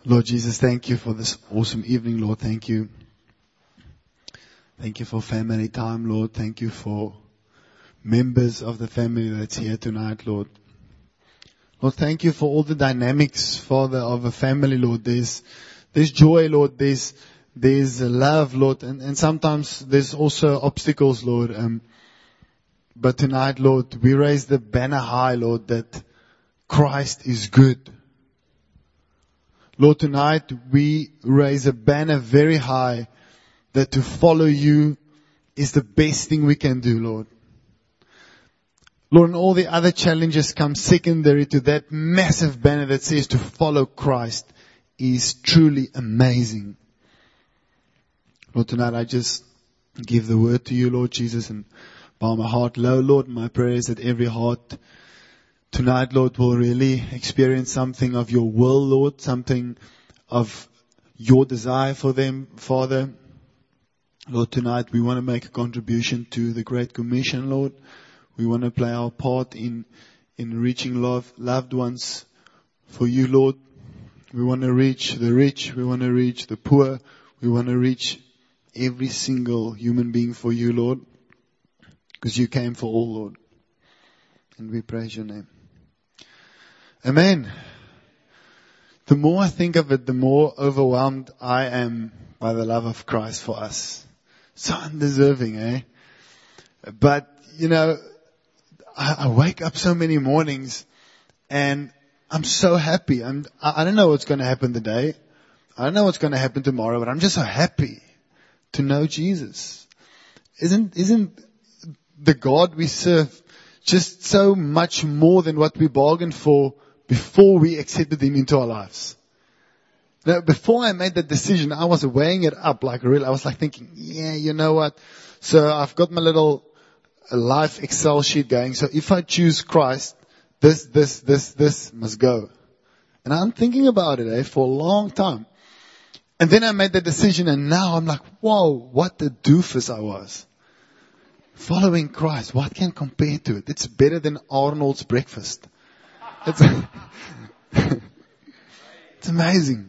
Lord Jesus, thank you for this awesome evening, Lord. Thank you. Thank you for family time, Lord. Thank you for members of the family that's here tonight, Lord. Lord, thank you for all the dynamics, Father, of a family, Lord. There's joy, Lord. There's love, Lord. And sometimes there's also obstacles, Lord. But tonight, Lord, we raise the banner high, Lord, that Christ is good. Lord, tonight we raise a banner very high that to follow you is the best thing we can do, Lord. Lord, and all the other challenges come secondary to that massive banner that says to follow Christ is truly amazing. Lord, tonight I just give the word to you, Lord Jesus, and bow my heart low, Lord. My prayer is that every heart tonight, Lord, will really experience something of your will, Lord, something of your desire for them, Father. Lord, tonight we want to make a contribution to the Great Commission, Lord. We want to play our part in reaching loved ones for you, Lord. We want to reach the rich. We want to reach the poor. We want to reach every single human being for you, Lord. Because you came for all, Lord. And we praise your name. Amen. The more I think of it, the more overwhelmed I am by the love of Christ for us. So undeserving, eh? But, I wake up so many mornings and I'm so happy. I don't know what's going to happen today. I don't know what's going to happen tomorrow, but I'm just so happy to know Jesus. Isn't the God we serve just so much more than what we bargained for before we accepted Him into our lives? Now, before I made that decision, I was weighing it up I was thinking, yeah, you know what? So I've got my little life Excel sheet going. So if I choose Christ, this must go. And I'm thinking about it, for a long time. And then I made the decision and now I'm like, whoa, what a doofus I was. Following Christ, what can compare to it? It's better than Arnold's breakfast. It's amazing.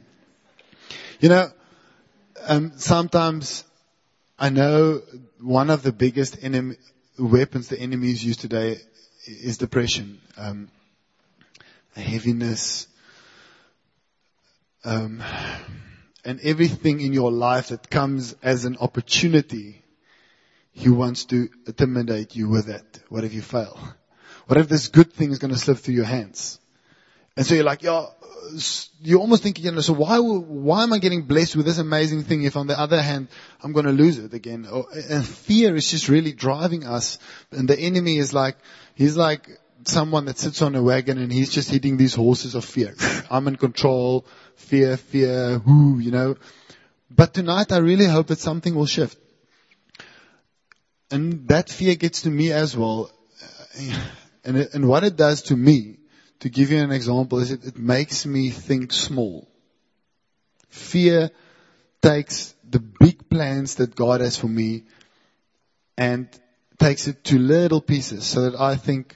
Sometimes I know one of the biggest weapons the enemies use today is depression, a heaviness, and everything in your life that comes as an opportunity. He wants to intimidate you with it. What if you fail? What if this good thing is going to slip through your hands? And so you're like, you're almost thinking, so why am I getting blessed with this amazing thing if on the other hand, I'm going to lose it again? And fear is just really driving us. And the enemy is he's like someone that sits on a wagon and he's just hitting these horses of fear. I'm in control, fear, But tonight I really hope that something will shift. And that fear gets to me as well. And what it does to me, to give you an example, is it makes me think small. Fear takes the big plans that God has for me and takes it to little pieces so that I think,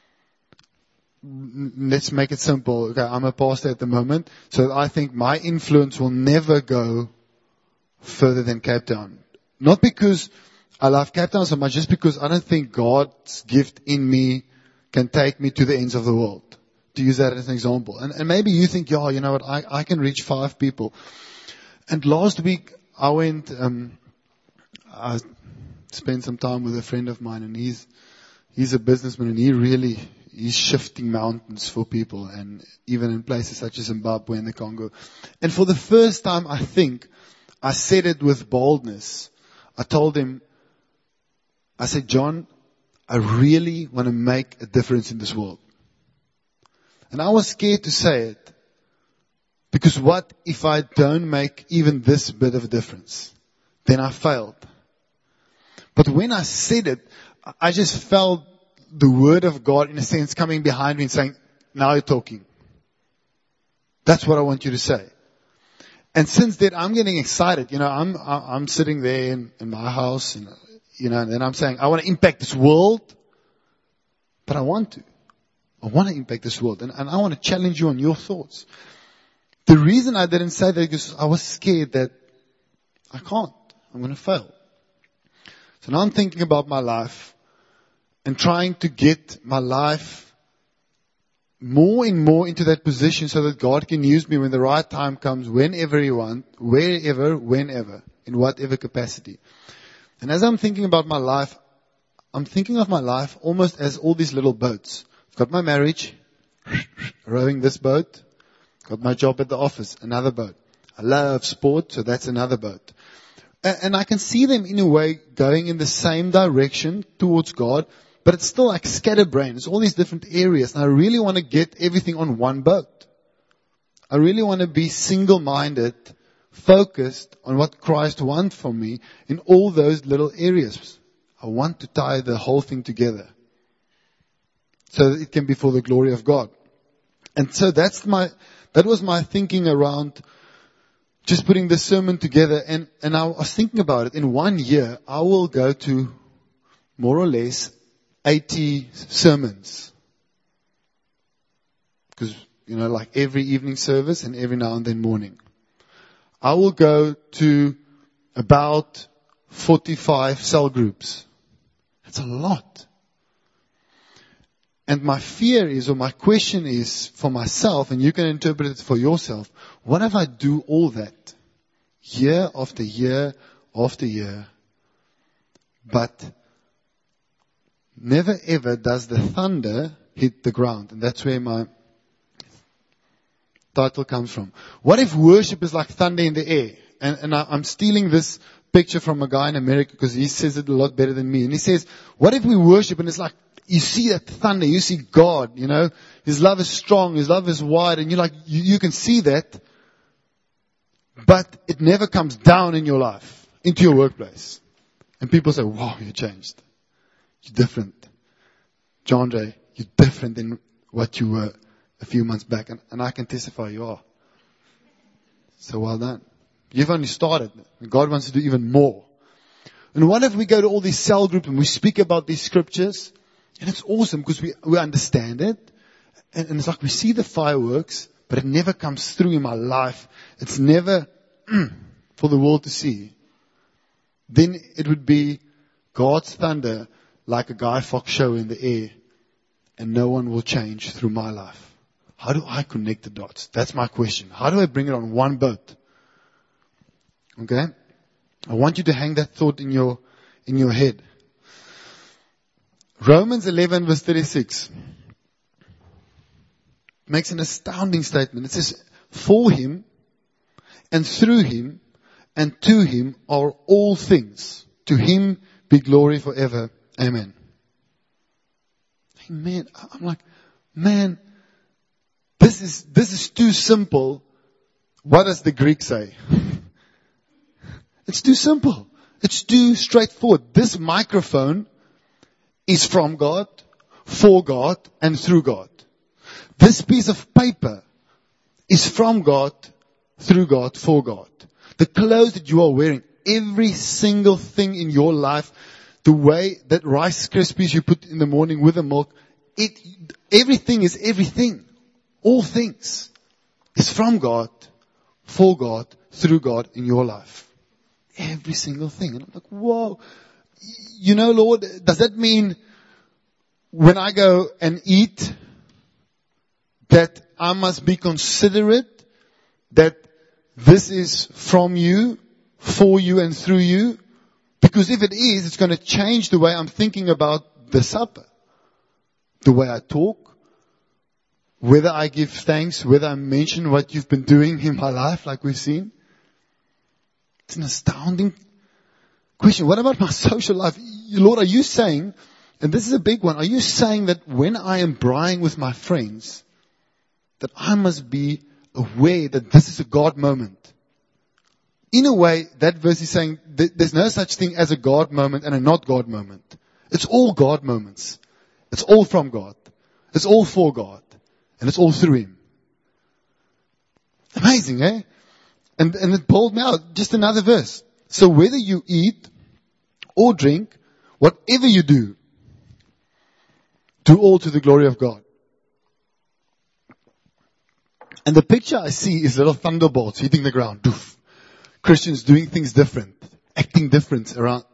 let's make it simple. Okay, I'm a pastor at the moment, so that I think my influence will never go further than Cape Town. Not because I love Cape Town so much, just because I don't think God's gift in me can take me to the ends of the world. To use that as an example. And maybe you think, you know what, I can reach 5 people. And last week I went, I spent some time with a friend of mine and he's a businessman and he's shifting mountains for people and even in places such as Zimbabwe and the Congo. And for the first time, I think, I said it with boldness. I told him, I said, John, I really want to make a difference in this world. And I was scared to say it. Because what if I don't make even this bit of a difference? Then I failed. But when I said it, I just felt the word of God, in a sense, coming behind me and saying, now you're talking. That's what I want you to say. And since then, I'm getting excited. I'm sitting there in my house, and then I'm saying, I want to impact this world, but I want to impact this world. And I want to challenge you on your thoughts. The reason I didn't say that is because I was scared that I can't. I'm going to fail. So now I'm thinking about my life and trying to get my life more and more into that position so that God can use me when the right time comes, whenever He wants, wherever, whenever, in whatever capacity. And as I'm thinking about my life, I'm thinking of my life almost as all these little boats. I've got my marriage, rowing this boat. Got my job at the office, another boat. I love sport, so that's another boat. And I can see them in a way going in the same direction towards God, but it's still like scatterbrained. It's all these different areas, and I really want to get everything on one boat. I really want to be single-minded, focused on what Christ wants from me in all those little areas. I want to tie the whole thing together so that it can be for the glory of God. And so that was my thinking around just putting this sermon together. And I was thinking about it. In 1 year, I will go to more or less 80 sermons. Because, like every evening service and every now and then morning. I will go to about 45 cell groups. That's a lot. And my fear is, or my question is for myself, and you can interpret it for yourself, what if I do all that year after year after year, but never ever does the thunder hit the ground? And that's where my title comes from. What if worship is like thunder in the air? And I'm stealing this picture from a guy in America because he says it a lot better than me. And he says, what if we worship and it's like, you see that thunder, you see God, His love is strong, His love is wide, and you can see that, but it never comes down in your life, into your workplace. And people say, wow, you changed. You're different. John Ray, you're different than what you were a few months back. And I can testify you are. So well done. You've only started. God wants to do even more. And what if we go to all these cell groups and we speak about these scriptures? And it's awesome because we understand it. And it's like we see the fireworks, but it never comes through in my life. It's never for the world to see. Then it would be God's thunder like a Guy Fawkes show in the air. And no one will change through my life. How do I connect the dots? That's my question. How do I bring it on one boat? Okay? I want you to hang that thought in your head. Romans 11 verse 36 makes an astounding statement. It says, for Him and through Him and to Him are all things. To Him be glory forever. Amen. Amen. I'm like, man, this is too simple. What does the Greek say? It's too simple. It's too straightforward. This microphone is from God, for God, and through God. This piece of paper is from God, through God, for God. The clothes that you are wearing, every single thing in your life, the way that Rice Krispies you put in the morning with the milk, everything is everything. All things is from God, for God, through God in your life. Every single thing. And I'm like, whoa. Lord, does that mean when I go and eat that I must be considerate that this is from you, for you and through you? Because if it is, it's going to change the way I'm thinking about the supper. The way I talk, whether I give thanks, whether I mention what you've been doing in my life like we've seen. It's an astounding question. What about my social life? Lord, are you saying, and this is a big one, are you saying that when I am braaiing with my friends, that I must be aware that this is a God moment? In a way, that verse is saying there's no such thing as a God moment and a not God moment. It's all God moments. It's all from God. It's all for God. And it's all through Him. Amazing, eh? And it pulled me out. Just another verse. So whether you eat or drink, whatever you do all to the glory of God. And the picture I see is little thunderbolts hitting the ground. Doof. Christians doing things different, acting different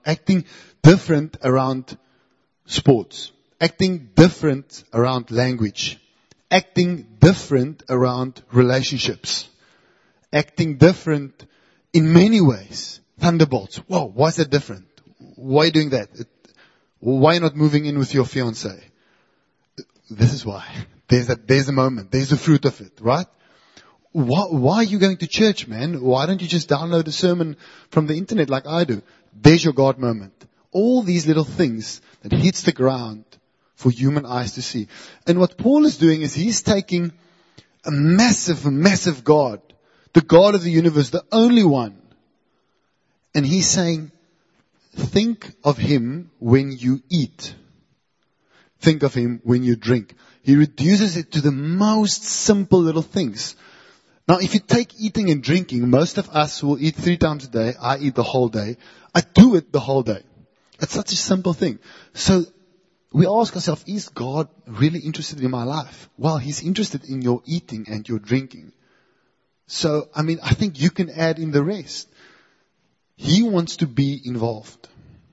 around sports, acting different around language, acting different around relationships, acting different in many ways. Thunderbolts. Whoa, why is that different? Why are you doing that? Why are you not moving in with your fiancé? This is why. There's the moment. There's the fruit of it, right? Why are you going to church, man? Why don't you just download a sermon from the internet like I do? There's your God moment. All these little things that hits the ground for human eyes to see. And what Paul is doing is he's taking a massive, massive God, the God of the universe, the only one. And he's saying, think of him when you eat. Think of him when you drink. He reduces it to the most simple little things. Now, if you take eating and drinking, most of us will eat 3 times a day. I eat the whole day. I do it the whole day. It's such a simple thing. So we ask ourselves, is God really interested in my life? Well, He's interested in your eating and your drinking. So, I think you can add in the rest. He wants to be involved.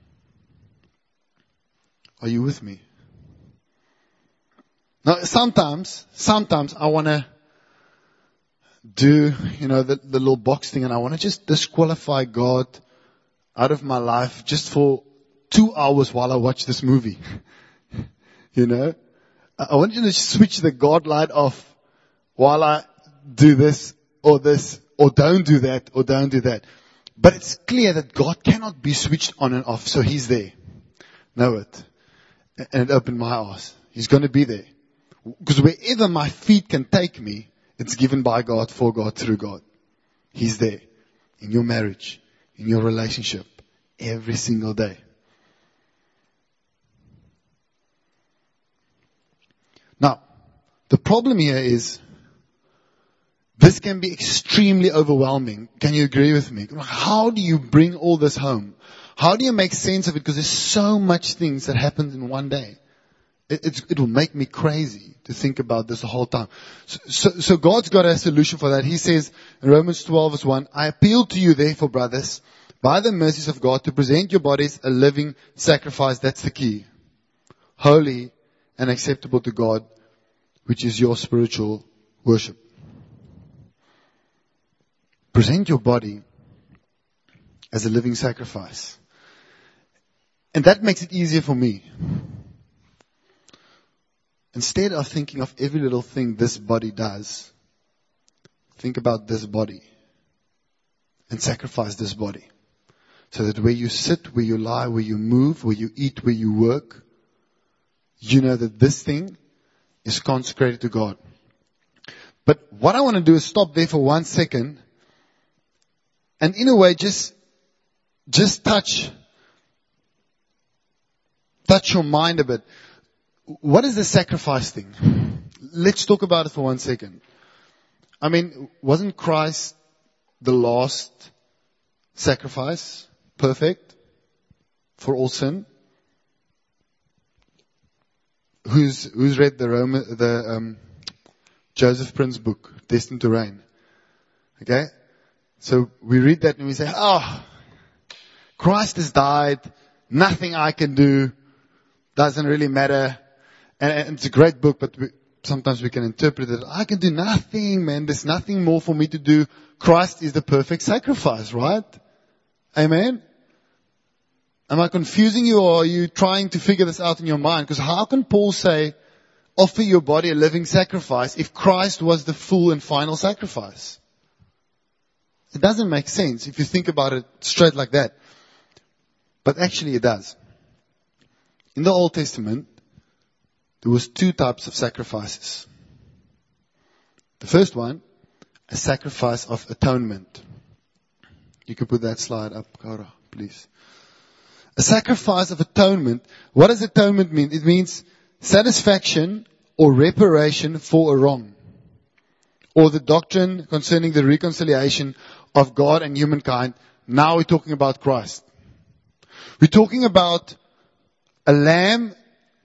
Are you with me? Now, sometimes I want to do, the little box thing, and I want to just disqualify God out of my life just for 2 hours while I watch this movie. I want you to switch the God light off while I do this, or don't do that, or don't do that. But it's clear that God cannot be switched on and off, so He's there. Know it. And it opened my eyes. He's going to be there. Because wherever my feet can take me, it's given by God, for God, through God. He's there. In your marriage, in your relationship, every single day. Now, the problem here is, this can be extremely overwhelming. Can you agree with me? How do you bring all this home? How do you make sense of it? Because there's so much things that happen in one day. It will make me crazy to think about this the whole time. So God's got a solution for that. He says in Romans 12 verse 1, I appeal to you therefore, brothers, by the mercies of God, to present your bodies a living sacrifice. That's the key. Holy and acceptable to God, which is your spiritual worship. Present your body as a living sacrifice. And that makes it easier for me. Instead of thinking of every little thing this body does, think about this body and sacrifice this body. So that where you sit, where you lie, where you move, where you eat, where you work, you know that this thing is consecrated to God. But what I want to do is stop there for 1 second and in a way just touch your mind a bit. What is the sacrifice thing? Let's talk about it for 1 second. Wasn't Christ the last sacrifice? Perfect? For all sin? Who's read the Joseph Prince book, Destined to Reign? Okay? So we read that and we say, Christ has died, nothing I can do, doesn't really matter. And it's a great book, but sometimes we can interpret it. I can do nothing, man. There's nothing more for me to do. Christ is the perfect sacrifice, right? Amen? Am I confusing you, or are you trying to figure this out in your mind? Because how can Paul say, offer your body a living sacrifice if Christ was the full and final sacrifice? It doesn't make sense if you think about it straight like that. But actually it does. In the Old Testament, there was 2 types of sacrifices. The first one, a sacrifice of atonement. You can put that slide up, Kara, please. A sacrifice of atonement. What does atonement mean? It means satisfaction or reparation for a wrong. Or the doctrine concerning the reconciliation of God and humankind. Now we're talking about Christ. We're talking about a lamb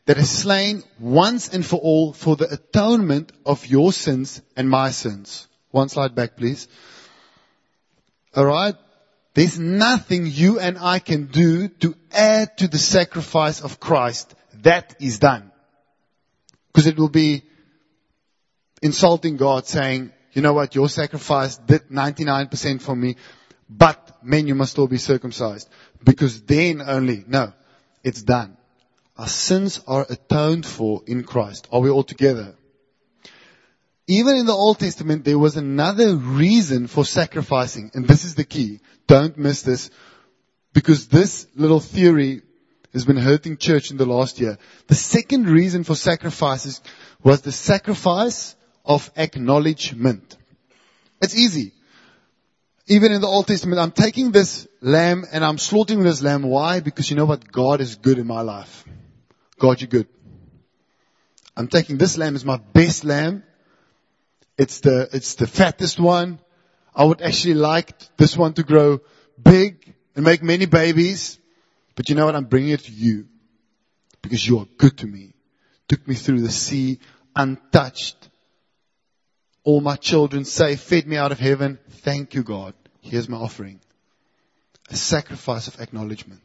that is slain once and for all for the atonement of your sins and my sins. One slide back, please. Alright? There's nothing you and I can do to add to the sacrifice of Christ. That is done. Because it will be insulting God saying, you know what, your sacrifice did 99% for me, but men, you must still be circumcised. Because then only, no, it's done. Our sins are atoned for in Christ. Are we all together? Even in the Old Testament, there was another reason for sacrificing. And this is the key. Don't miss this. Because this little theory has been hurting church in the last year. The second reason for sacrifices was the sacrifice of acknowledgement. It's easy. Even in the Old Testament, I'm taking this lamb and I'm slaughtering this lamb. Why? Because you know what? God is good in my life. God, you're good. I'm taking this lamb as my best lamb. It's the fattest one. I would actually like this one to grow big and make many babies. But you know what? I'm bringing it to you because you are good to me. Took me through the sea untouched. All my children safe, fed me out of heaven. Thank you, God. Here's my offering. A sacrifice of acknowledgement.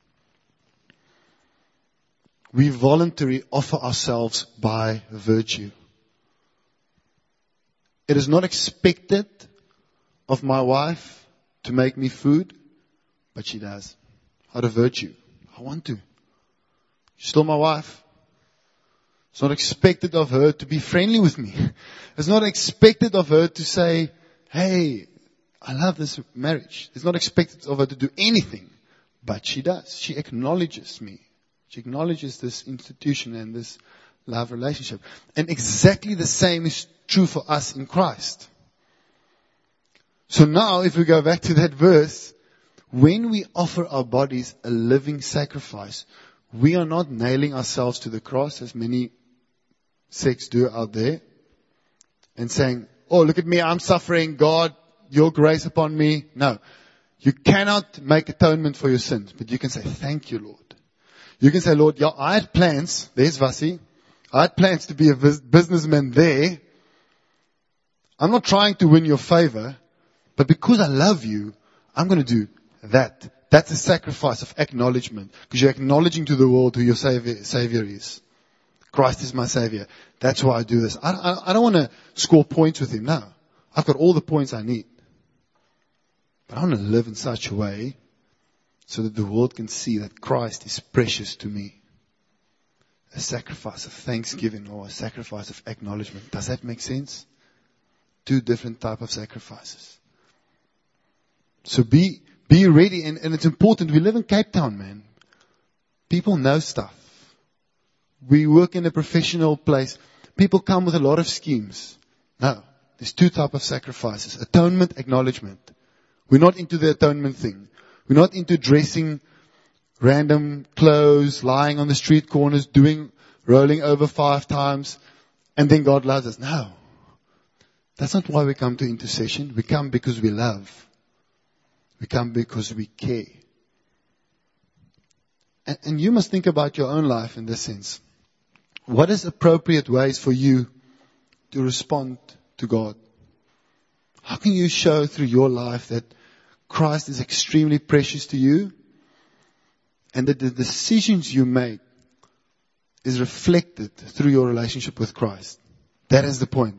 We voluntarily offer ourselves by virtue. It is not expected of my wife to make me food, but she does. Out of virtue. I want to. She's still my wife. It's not expected of her to be friendly with me. It's not expected of her to say, hey, I love this marriage. It's not expected of her to do anything, but she does. She acknowledges me. She acknowledges this institution and this love relationship. And exactly the same is true for us in Christ. So now, if we go back to that verse, when we offer our bodies a living sacrifice, we are not nailing ourselves to the cross, as many sects do out there, and saying, oh, look at me, I'm suffering, God, your grace upon me. No. You cannot make atonement for your sins, but you can say, thank you, Lord. You can say, Lord, yeah, I had plans. There's Vasi. I had plans to be a businessman there. I'm not trying to win your favor, but because I love you, I'm going to do that. That's a sacrifice of acknowledgement, because you're acknowledging to the world who your Savior is. Christ is my Savior. That's why I do this. I don't want to score points with Him. No. I've got all the points I need. But I want to live in such a way so that the world can see that Christ is precious to me. A sacrifice of thanksgiving or a sacrifice of acknowledgement. Does that make sense? Two different type of sacrifices. So be ready, and it's important. We live in Cape Town, man. People know stuff. We work in a professional place. People come with a lot of schemes. No, there's two types of sacrifices. Atonement, acknowledgement. We're not into the atonement thing. We're not into dressing random clothes, lying on the street corners, rolling over 5 times, and then God loves us. No. That's not why we come to intercession. We come because we love. We come because we care. And you must think about your own life in this sense. What is appropriate ways for you to respond to God? How can you show through your life that Christ is extremely precious to you and that the decisions you make is reflected through your relationship with Christ? That is the point.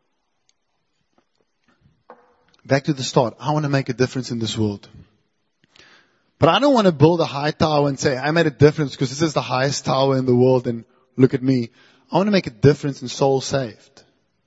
Back to the start. I want to make a difference in this world. But I don't want to build a high tower and say, I made a difference because this is the highest tower in the world and look at me. I want to make a difference in souls saved.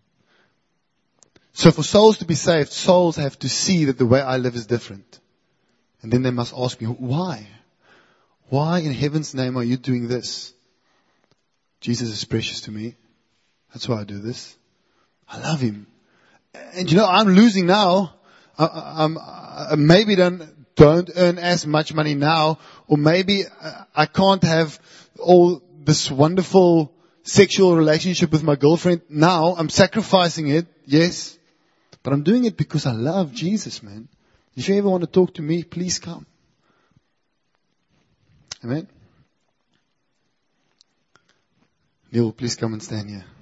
So for souls to be saved, souls have to see that the way I live is different. And then they must ask me, why? Why in heaven's name are you doing this? Jesus is precious to me. That's why I do this. I love Him. And you know, I'm losing now. I maybe don't earn as much money now, or maybe I can't have all this wonderful sexual relationship with my girlfriend now. I'm sacrificing it, yes, but I'm doing it because I love Jesus, man. If you ever want to talk to me, please come. Amen. Neil, please come and stand here.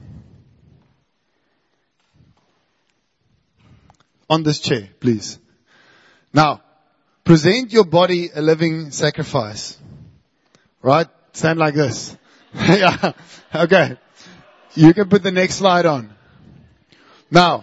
On this chair, please. Now, present your body a living sacrifice. Right? Stand like this. Yeah. Okay. You can put the next slide on. Now,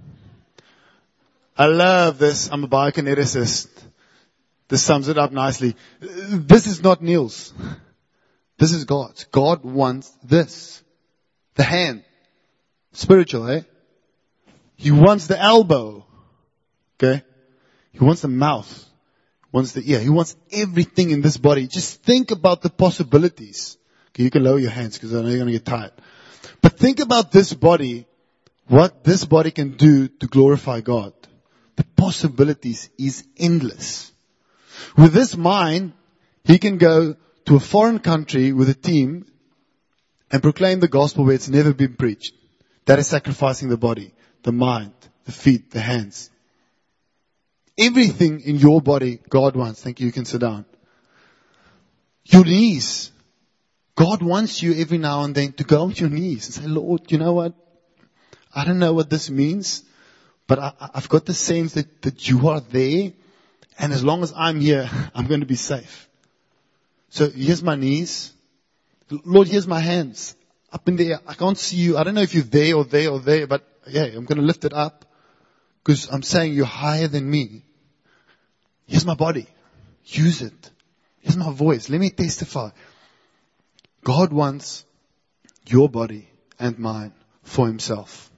I love this. I'm a biokineticist. This sums it up nicely. This is not Neil's. This is God's. God wants this. The hand. Spiritual, eh? He wants the elbow. Okay? He wants the mouth. Wants the ear. He wants everything in this body. Just think about the possibilities. Okay, you can lower your hands because I know you're going to get tired. But think about this body, what this body can do to glorify God. The possibilities is endless. With this mind, he can go to a foreign country with a team and proclaim the gospel where it's never been preached. That is sacrificing the body, the mind, the feet, the hands. Everything in your body, God wants. Thank you. You can sit down. Your knees. God wants you every now and then to go on your knees and say, Lord, you know what? I don't know what this means, but I've got the sense that you are there. And as long as I'm here, I'm going to be safe. So here's my knees. Lord, here's my hands. Up in the air. I can't see you. I don't know if you're there or there or there, but yeah, I'm going to lift it up because I'm saying you're higher than me. Here's my body. Use it. Here's my voice. Let me testify. God wants your body and mine for himself.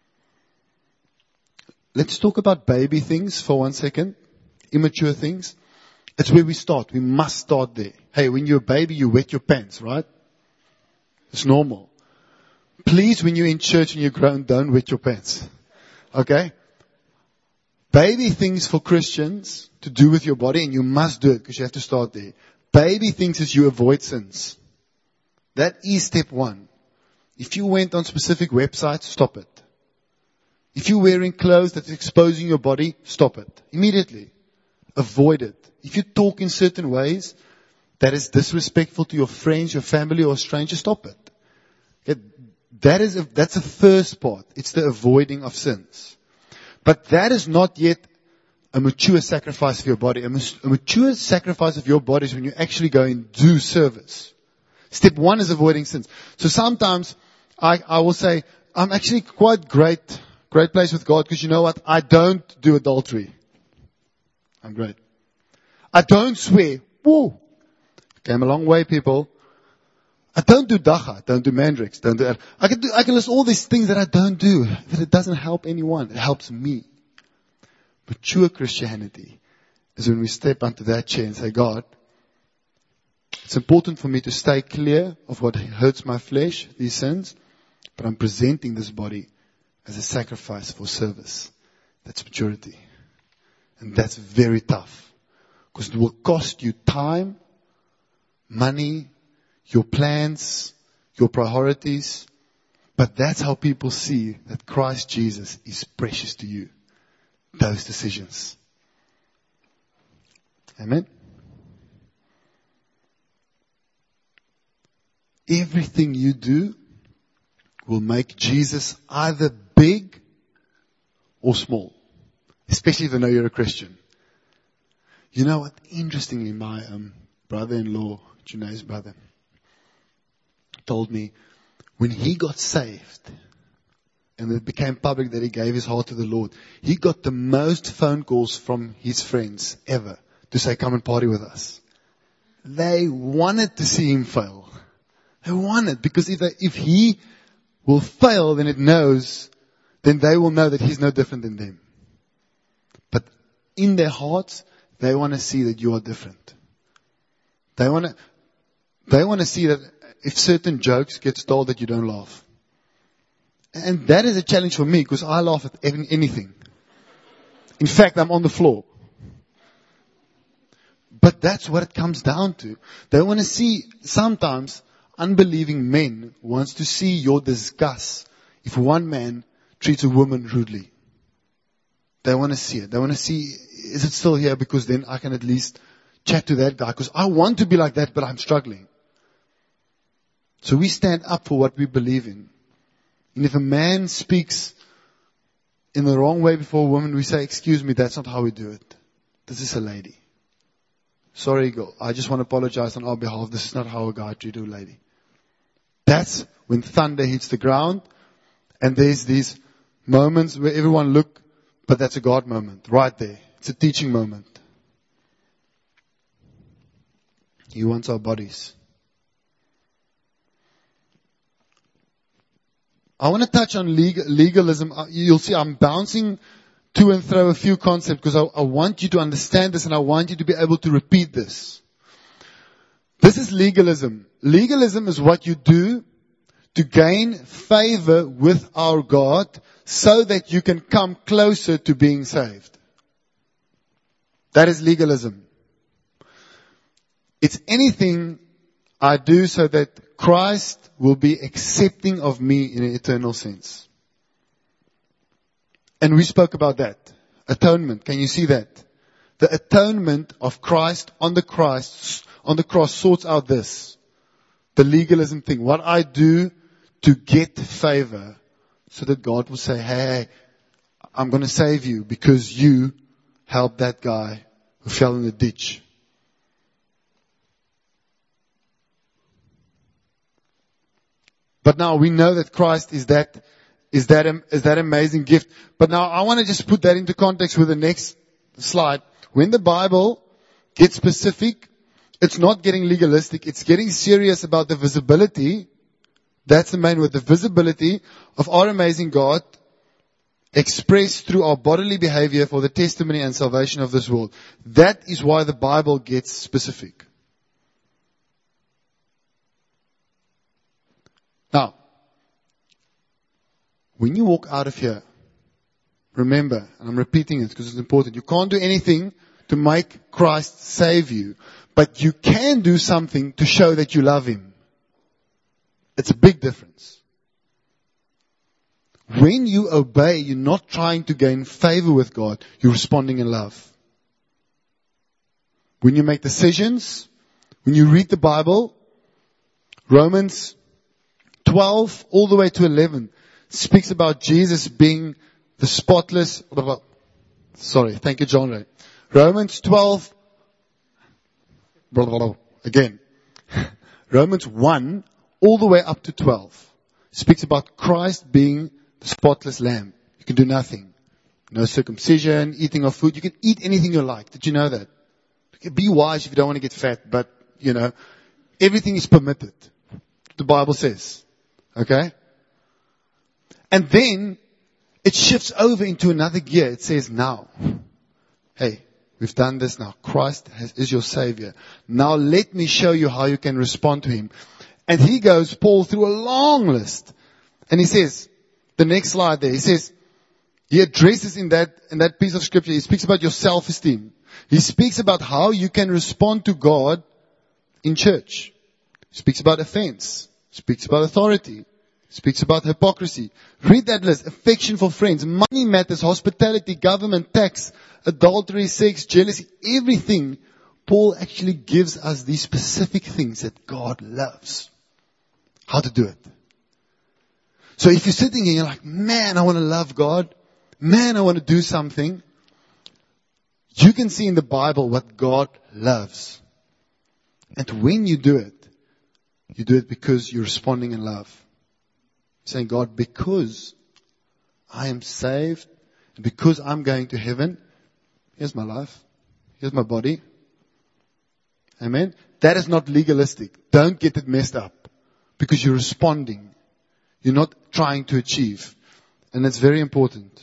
Let's talk about baby things for 1 second. Immature things. It's where we start. We must start there. Hey, when you're a baby, you wet your pants, right? It's normal. Please, when you're in church and you're grown, don't wet your pants. Okay? Baby things for Christians to do with your body, and you must do it because you have to start there. Baby things is you avoid sins. That is step 1. If you went on specific websites, stop it. If you're wearing clothes that's exposing your body, stop it. Immediately. Avoid it. If you talk in certain ways that is disrespectful to your friends, your family, or a stranger, stop it. Okay? That's the first part. It's the avoiding of sins. But that is not yet a mature sacrifice of your body. A mature sacrifice of your body is when you actually go and do service. Step 1 is avoiding sins. So sometimes I will say, I'm actually quite great place with God because you know what? I don't do adultery. I'm great. I don't swear. Woo! Came a long way, people. I don't do dacha. Don't do mandrakes. I can list all these things that I don't do. But it doesn't help anyone. It helps me. Mature Christianity is when we step onto that chair and say, God, it's important for me to stay clear of what hurts my flesh, these sins, but I'm presenting this body as a sacrifice for service. That's maturity. And that's very tough. Because it will cost you time, money, your plans, your priorities. But that's how people see that Christ Jesus is precious to you. Those decisions. Amen. Everything you do will make Jesus either big or small. Especially if you know you're a Christian. You know what? Interestingly, my brother-in-law, Janae's brother, told me when he got saved and it became public that he gave his heart to the Lord, he got the most phone calls from his friends ever to say, come and party with us. They wanted to see him fail. They wanted, because if he will fail, then they will know that he's no different than them. But in their hearts, they want to see that you are different. They want to see that if certain jokes get told that you don't laugh. And that is a challenge for me because I laugh at anything. In fact, I'm on the floor. But that's what it comes down to. They want to see, sometimes unbelieving men wants to see your disgust if one man treats a woman rudely. They want to see it. They want to see, is it still here? Because then I can at least chat to that guy. Because I want to be like that, but I'm struggling. So we stand up for what we believe in. And if a man speaks in the wrong way before a woman, we say, excuse me, that's not how we do it. This is a lady. Sorry, girl, I just want to apologize on our behalf. This is not how a guy treats a lady. That's when thunder hits the ground, and there's these moments where everyone look, but that's a God moment, right there. It's a teaching moment. He wants our bodies. I want to touch on legalism. You'll see I'm bouncing to and fro a few concepts because I want you to understand this and I want you to be able to repeat this. This is legalism. Legalism is what you do to gain favor with our God so that you can come closer to being saved. That is legalism. It's anything I do so that Christ will be accepting of me in an eternal sense. And we spoke about that. Atonement. Can you see that? The atonement of Christ on the cross sorts out this. The legalism thing. What I do to get favor so that God will say, hey, I'm going to save you because you helped that guy who fell in the ditch. But now we know that Christ is that amazing gift. But now I want to just put that into context with the next slide. When the Bible gets specific, it's not getting legalistic. It's getting serious about the visibility. That's the main word. The visibility of our amazing God expressed through our bodily behavior for the testimony and salvation of this world. That is why the Bible gets specific. Now, when you walk out of here, remember, and I'm repeating it because it's important, you can't do anything to make Christ save you, but you can do something to show that you love Him. It's a big difference. When you obey, you're not trying to gain favor with God, you're responding in love. When you make decisions, when you read the Bible, Romans 12 all the way to 11 speaks about Jesus being the spotless. Thank you, John Ray. Romans 12. Again. Romans 1 all the way up to 12 speaks about Christ being the spotless lamb. You can do nothing. No circumcision, eating of food. You can eat anything you like. Did you know that? Be wise if you don't want to get fat, but, everything is permitted. The Bible says. Okay? And then it shifts over into another gear. It says now. Hey, we've done this now. Christ is your Savior. Now let me show you how you can respond to Him. And he goes, Paul, through a long list. And he says, the next slide there, he says, he addresses in that piece of scripture, he speaks about your self-esteem. He speaks about how you can respond to God in church. He speaks about offense. Speaks about authority. Speaks about hypocrisy. Read that list. Affection for friends, money matters, hospitality, government, tax, adultery, sex, jealousy, everything. Paul actually gives us these specific things that God loves. How to do it. So if you're sitting here and you're like, man, I want to love God. Man, I want to do something. You can see in the Bible what God loves. And when you do it because you're responding in love. Saying, God, because I am saved, and because I'm going to heaven, here's my life. Here's my body. Amen. That is not legalistic. Don't get it messed up. Because you're responding. You're not trying to achieve. And that's very important.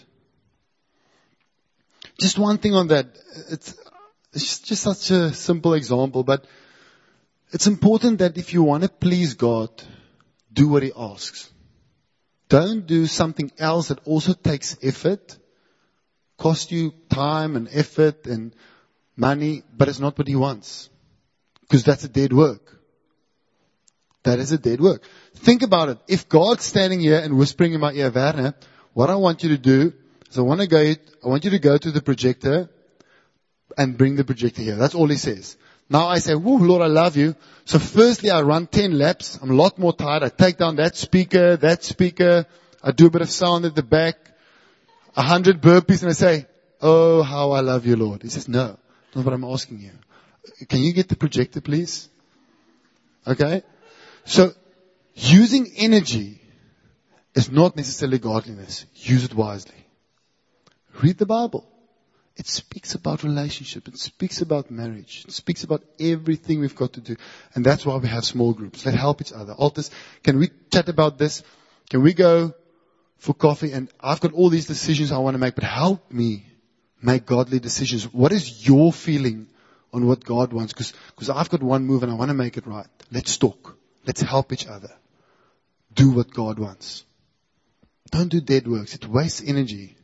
Just one thing on that. It's just such a simple example, but it's important that if you want to please God, do what He asks. Don't do something else that also takes effort, cost you time and effort and money, but it's not what He wants. Because that's a dead work. That is a dead work. Think about it. If God's standing here and whispering in my ear, Werner, what I want you to do is I want you to go to the projector and bring the projector here. That's all He says. Now I say, whoo, Lord, I love you. So firstly, I run 10 laps. I'm a lot more tired. I take down that speaker. I do a bit of sound at the back. 100 burpees, and I say, oh, how I love you, Lord. He says, no, that's not what I'm asking you. Can you get the projector, please? Okay? So, using energy is not necessarily godliness. Use it wisely. Read the Bible. It speaks about relationship. It speaks about marriage. It speaks about everything we've got to do. And that's why we have small groups. Let's help each other. Altars, can we chat about this? Can we go for coffee? And I've got all these decisions I want to make, but help me make godly decisions. What is your feeling on what God wants? Because I've got one move and I want to make it right. Let's talk. Let's help each other. Do what God wants. Don't do dead works. It wastes energy.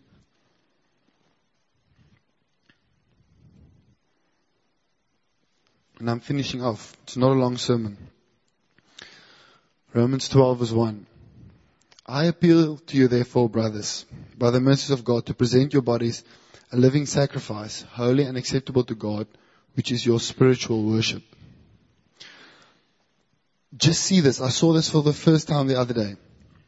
And I'm finishing off. It's not a long sermon. Romans 12 verse 1. I appeal to you therefore, brothers, by the mercies of God, to present your bodies a living sacrifice, holy and acceptable to God, which is your spiritual worship. Just see this. I saw this for the first time the other day.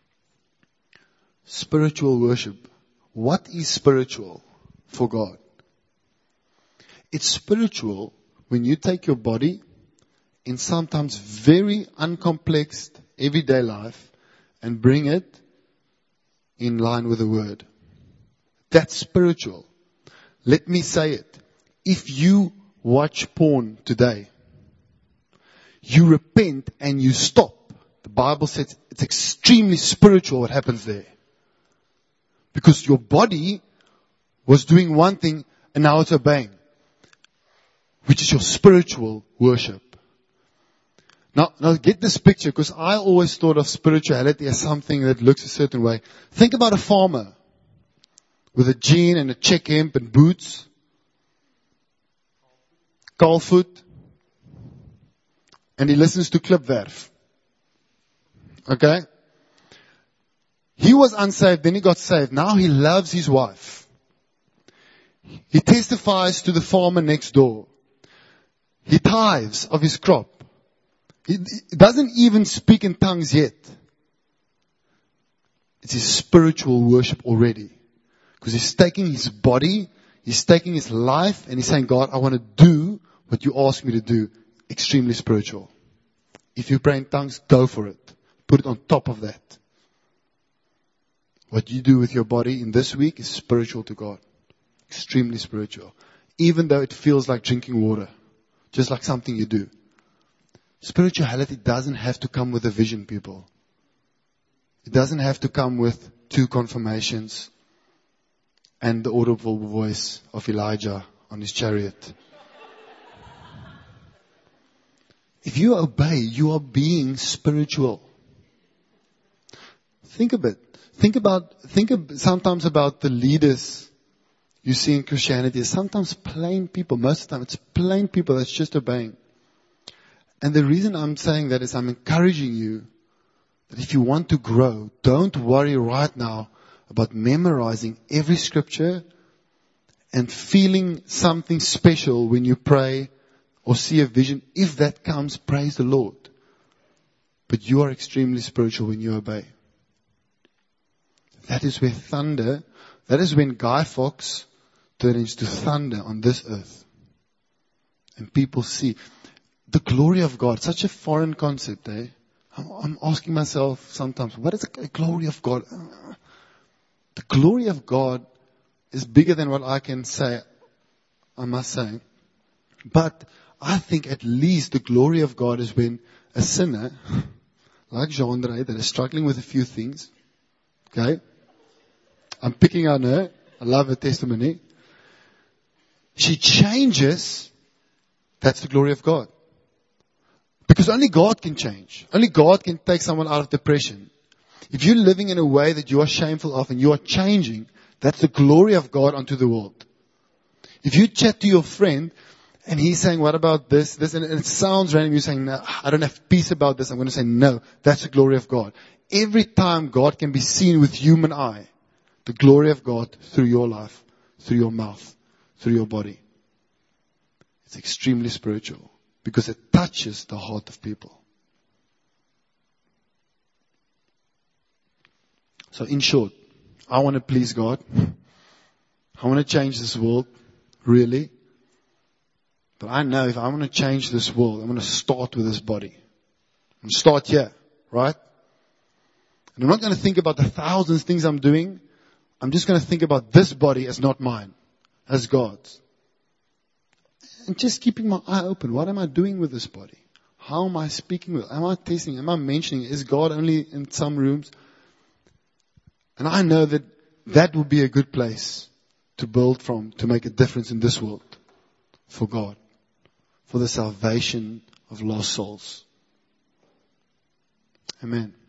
Spiritual worship. What is spiritual for God? It's spiritual when you take your body in sometimes very uncomplex everyday life and bring it in line with the Word. That's spiritual. Let me say it. If you watch porn today, you repent and you stop. The Bible says it's extremely spiritual what happens there. Because your body was doing one thing and now it's obeying. Which is your spiritual worship. Now get this picture, because I always thought of spirituality as something that looks a certain way. Think about a farmer with a jean and a check hemp and boots, kaalvoet, and he listens to Klipwerf. Okay? He was unsaved, then he got saved. Now he loves his wife. He testifies to the farmer next door. He tithes of his crop. He doesn't even speak in tongues yet. It's his spiritual worship already. Because he's taking his body, he's taking his life, and he's saying, God, I want to do what you ask me to do. Extremely spiritual. If you pray in tongues, go for it. Put it on top of that. What you do with your body in this week is spiritual to God. Extremely spiritual. Even though it feels like drinking water. Just like something you do. Spirituality doesn't have to come with a vision, people. It doesn't have to come with 2 confirmations and the audible voice of Elijah on his chariot. If you obey, you are being spiritual. Think sometimes about the leaders you see in Christianity. Sometimes plain people, most of the time it's plain people that's just obeying. And the reason I'm saying that is I'm encouraging you that if you want to grow, don't worry right now about memorizing every scripture and feeling something special when you pray or see a vision. If that comes, praise the Lord. But you are extremely spiritual when you obey. That is when Guy Fawkes turns into thunder on this earth. And people see the glory of God. Such a foreign concept, eh? I'm asking myself sometimes, what is the glory of God? The glory of God is bigger than what I can say, I must say. But I think at least the glory of God is when a sinner, like Jean-André, that is struggling with a few things, okay? I'm picking on her. I love her testimony. She changes. That's the glory of God. Because only God can change. Only God can take someone out of depression. If you're living in a way that you are shameful of and you are changing, that's the glory of God unto the world. If you chat to your friend and he's saying, what about this, and it sounds random, you're saying, no, I don't have peace about this. I'm going to say, no, that's the glory of God. Every time God can be seen with human eye, the glory of God through your life, through your mouth, through your body. It's extremely spiritual. because it touches the heart of people. So in short, I want to please God. I want to change this world, really. But I know if I want to change this world, I'm going to start with this body. I'm going to start here, right? And I'm not going to think about the thousands of things I'm doing. I'm just going to think about this body as not mine, as God's. And just keeping my eye open. What am I doing with this body? How am I speaking with it? Am I tasting? Am I mentioning? Is God only in some rooms? And I know that that would be a good place to build from, to make a difference in this world for God, for the salvation of lost souls. Amen.